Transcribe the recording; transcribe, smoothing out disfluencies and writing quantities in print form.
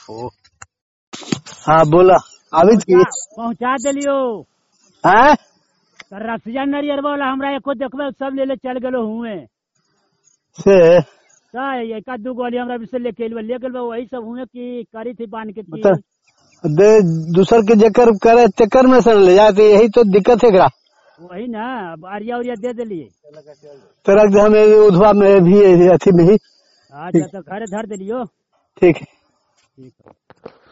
ओ हाँ बोला अभी पहुँचा दिलियो हैं रसिया नरियर वाला हमरा एको देखबे सब ले चल गलो हुए से एक दू गोली हमरा से ले गेल वही सब हुए की करी थी बांध के थी दे दूसर के जेकर करे चक्कर में सर ले जाते यही तो दिक्कत है एकरा वही ना आरिया उरिया दे दिलिए तो रख दे हमें उधवा में भी अथी में ही अच्छा तो घरे धर दिलियो ठीक है।